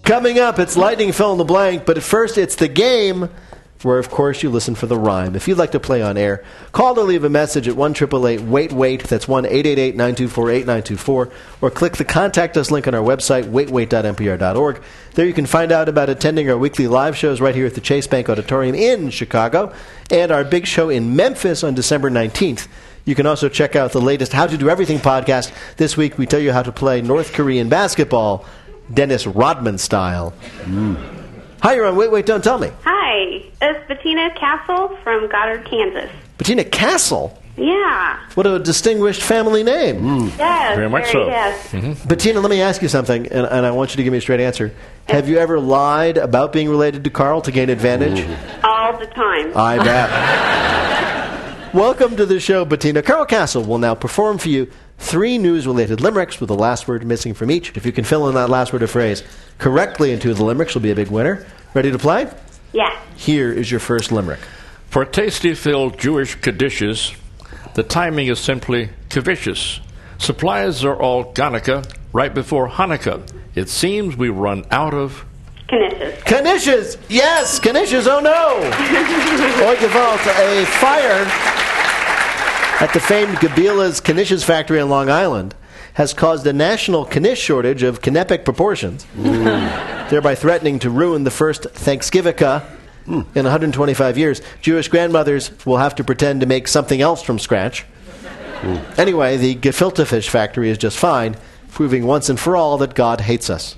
Coming up, it's Lightning Fill in the Blank, but first it's the game where, of course, you listen for the rhyme. If you'd like to play on air, call or leave a message at 1-888-WAIT-WAIT. That's 1-888-924-8924. Or click the Contact Us link on our website, waitwait.npr.org. There you can find out about attending our weekly live shows right here at the Chase Bank Auditorium in Chicago and our big show in Memphis on December 19th. You can also check out the latest How to Do Everything podcast. This week, we tell you how to play North Korean basketball, Dennis Rodman style. Hi, you're on Wait, Don't Tell Me. Hi, it's Bettina Castle from Goddard, Kansas. Bettina Castle? Yeah. What a distinguished family name. Yes. Very much so. Yes. Mm-hmm. Bettina, let me ask you something, and I want you to give me a straight answer. Have you ever lied about being related to Carl to gain advantage? All the time. I bet. Welcome to the show, Bettina. Carl Castle will now perform for you 3 news-related limericks with the last word missing from each. If you can fill in that last word or phrase correctly into the limericks, you'll be a big winner. Ready to play? Yeah. Here is your first limerick. For tasty-filled Jewish Kaddishes, the timing is simply kavicious. Supplies are all Hanukkah right before Hanukkah. It seems we run out of... Knishes. Knishes! Yes! Knishes, oh no! Oigevalt, a fire at the famed Gabila's Knishes factory on Long Island has caused a national knish shortage of kinepic proportions, thereby threatening to ruin the first Thanksgiving in 125 years. Jewish grandmothers will have to pretend to make something else from scratch. Anyway, the gefilte fish factory is just fine, proving once and for all that God hates us.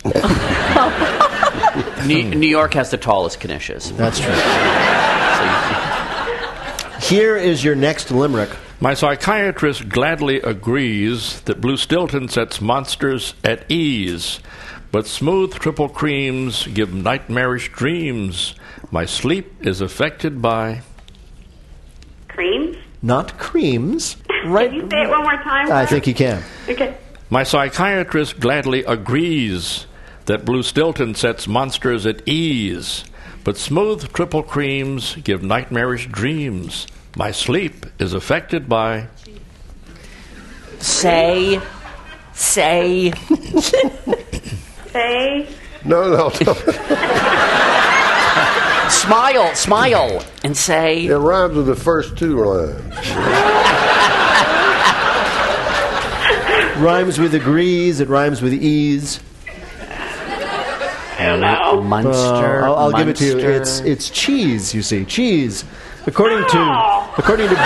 New York has the tallest knishes. That's true. Here is your next limerick. My psychiatrist gladly agrees that Blue Stilton sets monsters at ease, but smooth triple creams give nightmarish dreams. My sleep is affected by... Creams? Not creams. Right? Can you say it one more time? I think you can. Okay. My psychiatrist gladly agrees that Blue Stilton sets monsters at ease, but smooth triple creams give nightmarish dreams. My sleep is affected by... Say. Say. No. Smile, and say. It rhymes with the first 2 lines. Rhymes with agrees. It rhymes with ease. I don't know. Munster. I'll give it to you. It's cheese. You see, cheese. According to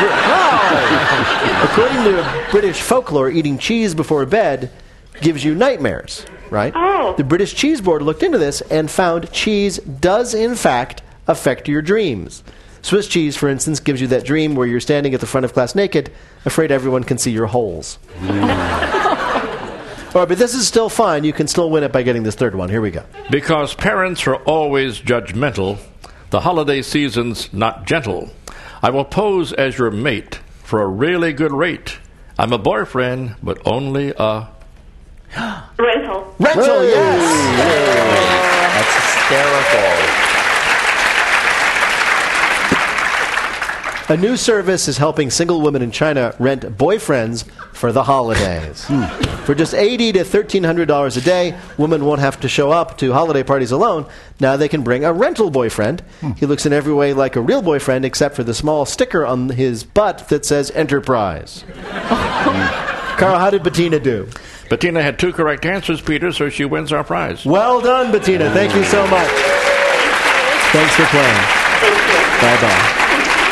British folklore, eating cheese before bed gives you nightmares. Right? Oh. The British Cheese Board looked into this and found cheese does in fact affect your dreams. Swiss cheese, for instance, gives you that dream where you're standing at the front of class naked, afraid everyone can see your holes. All right, but this is still fine. You can still win it by getting this third one. Here we go. Because parents are always judgmental, the holiday season's not gentle. I will pose as your mate for a really good rate. I'm a boyfriend, but only a... Rental. Rental, yes! That's hysterical. A new service is helping single women in China rent boyfriends for the holidays. For just $80 to $1,300 a day, women won't have to show up to holiday parties alone. Now they can bring a rental boyfriend. He looks in every way like a real boyfriend, except for the small sticker on his butt that says Enterprise. Carl, how did Bettina do? Bettina had 2 correct answers, Peter, so she wins our prize. Well done, Bettina. Thank you so much. Thanks for playing. Thank you. Bye-bye.